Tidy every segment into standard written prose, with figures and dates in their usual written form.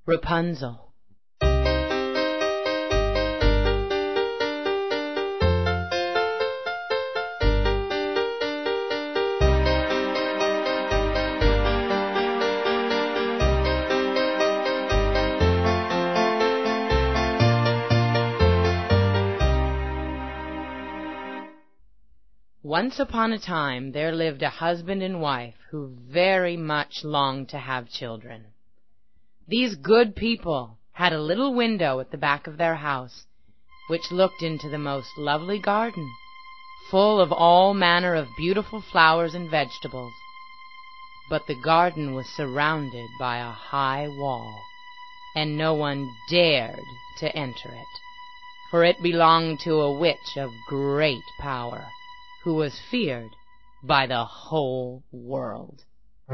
Rapunzel. Once upon a time there lived a husband and wife who very much longed to have children. These good people had a little window at the back of their house, which looked into the most lovely garden, full of all manner of beautiful flowers and vegetables. But the garden was surrounded by a high wall, and no one dared to enter it, for it belonged to a witch of great power, who was feared by the whole world.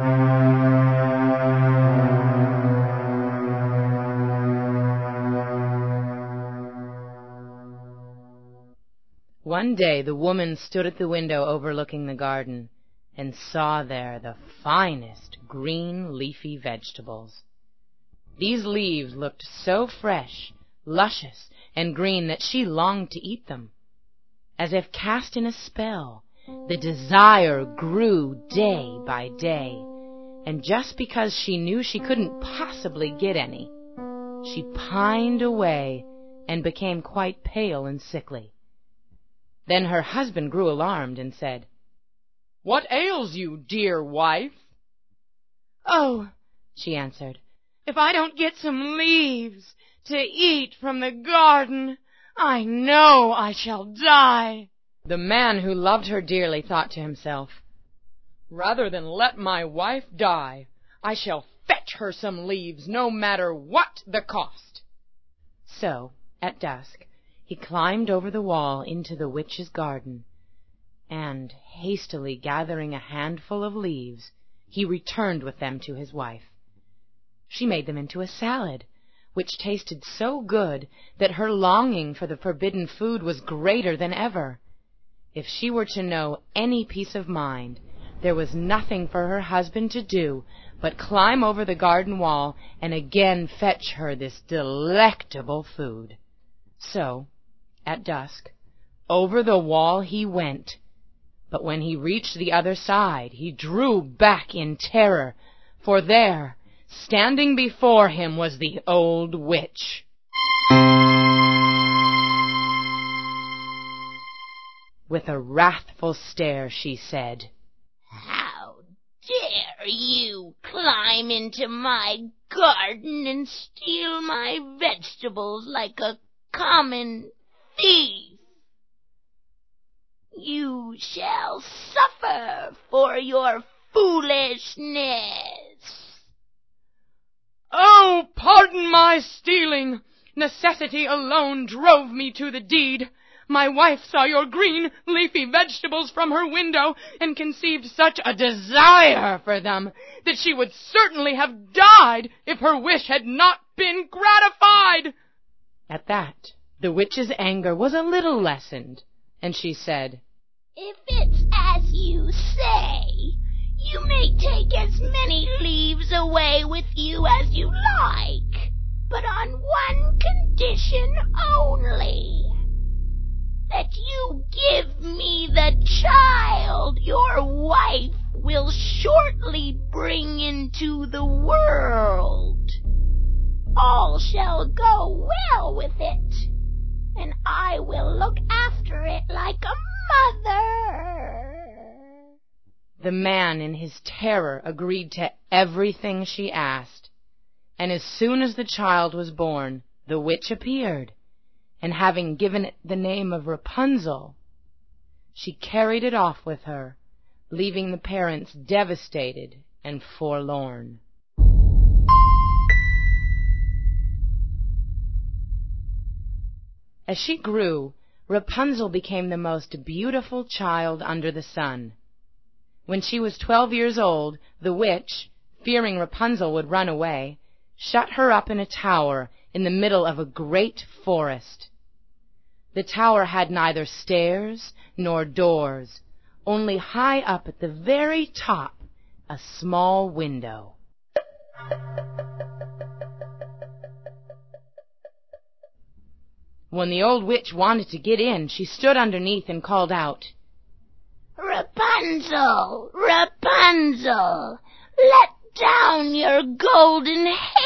One day the woman stood at the window overlooking the garden and saw there the finest green leafy vegetables. These leaves looked so fresh, luscious, and green that she longed to eat them. As if cast in a spell, the desire grew day by day, and just because she knew she couldn't possibly get any, she pined away and became quite pale and sickly. Then her husband grew alarmed and said, "What ails you, dear wife?" "Oh," she answered, "if I don't get some leaves to eat from the garden, I know I shall die." The man, who loved her dearly, thought to himself, "Rather than let my wife die, I shall fetch her some leaves, no matter what the cost." So, at dusk, he climbed over the wall into the witch's garden, and, hastily gathering a handful of leaves, he returned with them to his wife. She made them into a salad, which tasted so good that her longing for the forbidden food was greater than ever. If she were to know any peace of mind, there was nothing for her husband to do but climb over the garden wall and again fetch her this delectable food. So, at dusk, over the wall he went, but when he reached the other side, he drew back in terror, for there, standing before him, was the old witch. With a wrathful stare, she said, "How dare you climb into my garden and steal my vegetables like a common thief? You shall suffer for your foolishness." "Oh, pardon my stealing. Necessity alone drove me to the deed. My wife saw your green, leafy vegetables from her window and conceived such a desire for them that she would certainly have died if her wish had not been gratified." At that, the witch's anger was a little lessened, and she said, "If it's as you say, you may take as many leaves away with you as you like, but on one condition only: that you give me the child your wife will shortly bring into the world. All shall go well with it, and I will look after it like a mother." The man, in his terror, agreed to everything she asked, and as soon as the child was born, the witch appeared, and having given it the name of Rapunzel, she carried it off with her, leaving the parents devastated and forlorn. As she grew, Rapunzel became the most beautiful child under the sun. When she was 12 years old, the witch, fearing Rapunzel would run away, shut her up in a tower in the middle of a great forest. The tower had neither stairs nor doors, only high up at the very top a small window. When the old witch wanted to get in, she stood underneath and called out, "Rapunzel, Rapunzel, let down your golden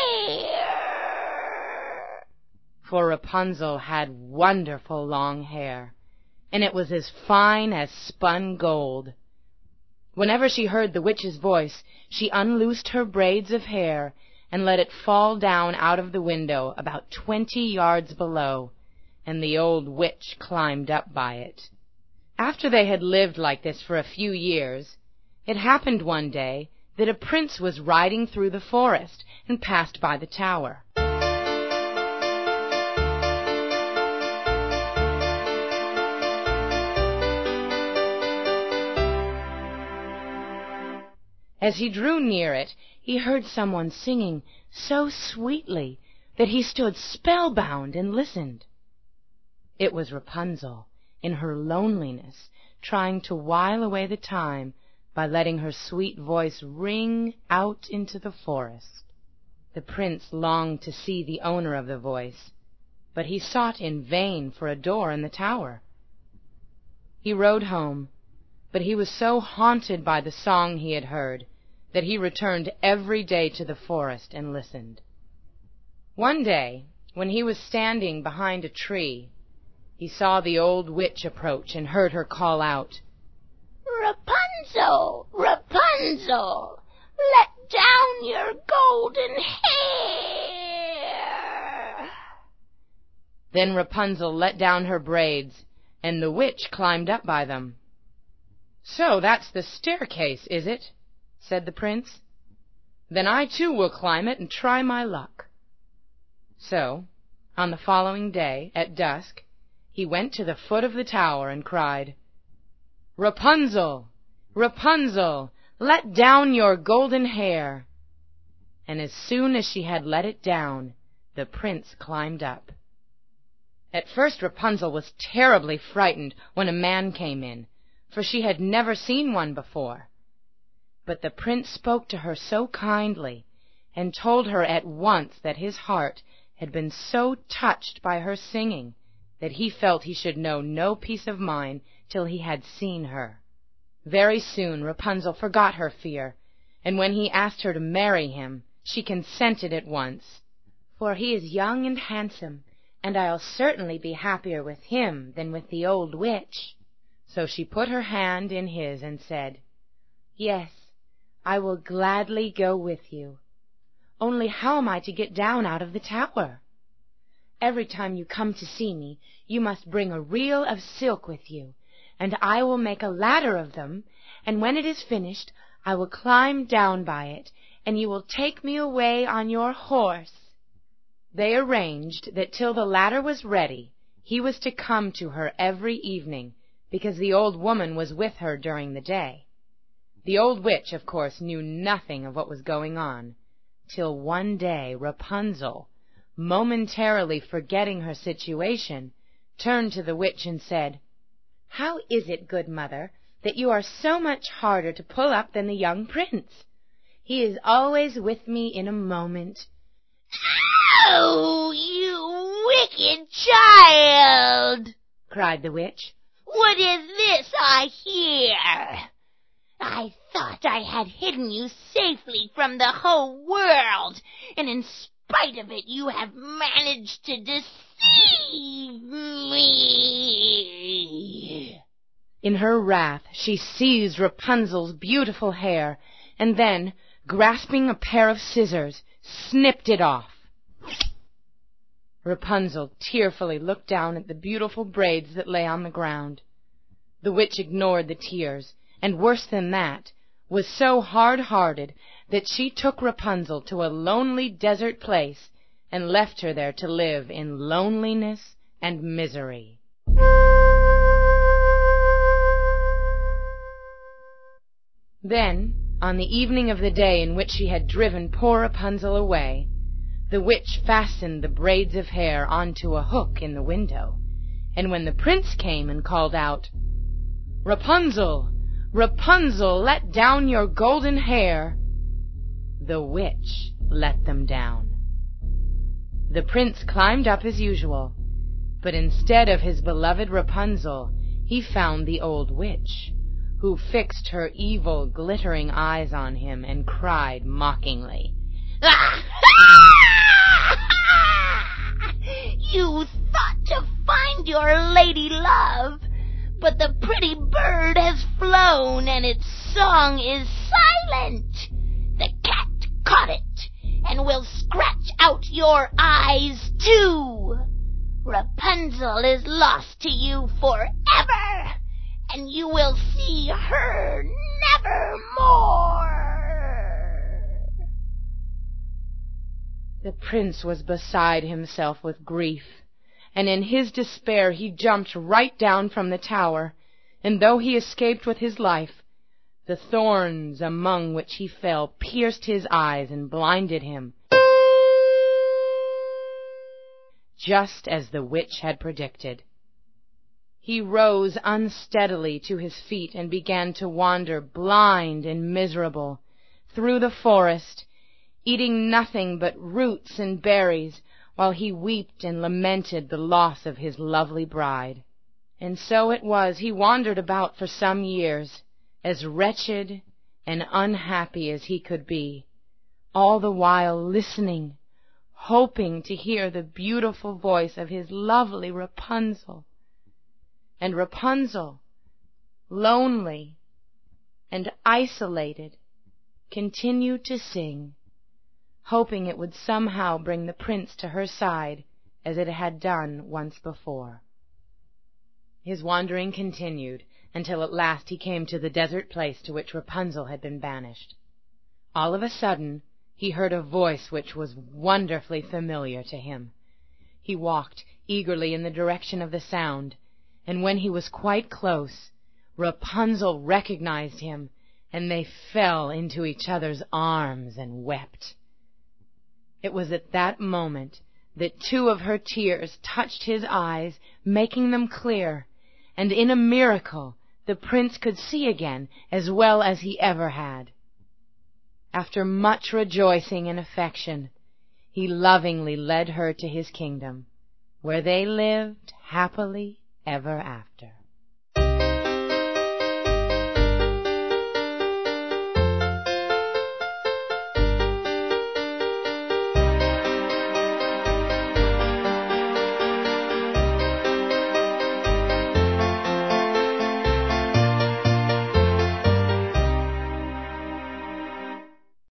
hair." For Rapunzel had wonderful long hair, and it was as fine as spun gold. Whenever she heard the witch's voice, she unloosed her braids of hair and let it fall down out of the window about 20 yards below, and the old witch climbed up by it. After they had lived like this for a few years, it happened one day that a prince was riding through the forest and passed by the tower. As he drew near it, he heard someone singing so sweetly that he stood spellbound and listened. It was Rapunzel, in her loneliness, trying to while away the time by letting her sweet voice ring out into the forest. The prince longed to see the owner of the voice, but he sought in vain for a door in the tower. He rode home, but he was so haunted by the song he had heard that he returned every day to the forest and listened. One day, when he was standing behind a tree, he saw the old witch approach and heard her call out, "Rapunzel, Rapunzel, let down your golden hair." Then Rapunzel let down her braids, and the witch climbed up by them. "So that's the staircase, is it?" said the prince. "Then I too will climb it and try my luck." So, on the following day, at dusk, he went to the foot of the tower and cried, "Rapunzel, Rapunzel, let down your golden hair." And as soon as she had let it down, the prince climbed up. At first Rapunzel was terribly frightened when a man came in, for she had never seen one before. But the prince spoke to her so kindly, and told her at once that his heart had been so touched by her singing that he felt he should know no peace of mind till he had seen her. Very soon Rapunzel forgot her fear, and when he asked her to marry him, she consented at once. "For he is young and handsome, and I'll certainly be happier with him than with the old witch." So she put her hand in his and said, "Yes, I will gladly go with you. Only how am I to get down out of the tower? Every time you come to see me, you must bring a reel of silk with you, and I will make a ladder of them, and when it is finished, I will climb down by it, and you will take me away on your horse." They arranged that till the ladder was ready, he was to come to her every evening, because the old woman was with her during the day. The old witch, of course, knew nothing of what was going on, till one day Rapunzel, momentarily forgetting her situation, turned to the witch and said, "How is it, good mother, that you are so much harder to pull up than the young prince? He is always with me in a moment." "Oh, you wicked child!" cried the witch. "What is this I hear? I thought I had hidden you safely from the whole world, and in spite of it you have managed to deceive me." In her wrath she seized Rapunzel's beautiful hair, and then, grasping a pair of scissors, snipped it off. Rapunzel tearfully looked down at the beautiful braids that lay on the ground. The witch ignored the tears, and worse than that, was so hard-hearted that she took Rapunzel to a lonely desert place and left her there to live in loneliness and misery. Then, on the evening of the day in which she had driven poor Rapunzel away, the witch fastened the braids of hair onto a hook in the window, and when the prince came and called out, "Rapunzel, Rapunzel, let down your golden hair," the witch let them down. The prince climbed up as usual, But instead of his beloved Rapunzel, he found the old witch, who fixed her evil, glittering eyes on him and cried mockingly, You thought to find your lady love, but the pretty bird has flown and its song is silent. The cat caught it and will scratch out your eyes too. Rapunzel is lost to you forever, and you will see her never more. The prince was beside himself with grief, and in his despair he jumped right down from the tower, and though he escaped with his life, the thorns among which he fell pierced his eyes and blinded him, just as the witch had predicted. He rose unsteadily to his feet and began to wander blind and miserable through the forest, eating nothing but roots and berries, while he wept and lamented the loss of his lovely bride. And so it was he wandered about for some years, as wretched and unhappy as he could be, all the while listening, hoping to hear the beautiful voice of his lovely Rapunzel. And Rapunzel, lonely and isolated, continued to sing, hoping it would somehow bring the prince to her side as it had done once before. His wandering continued until at last he came to the desert place to which Rapunzel had been banished. All of a sudden he heard a voice which was wonderfully familiar to him. He walked eagerly in the direction of the sound, and when he was quite close, Rapunzel recognized him, and they fell into each other's arms and wept. It was at that moment that 2 of her tears touched his eyes, making them clear, and in a miracle the prince could see again as well as he ever had. After much rejoicing and affection, he lovingly led her to his kingdom, where they lived happily ever after.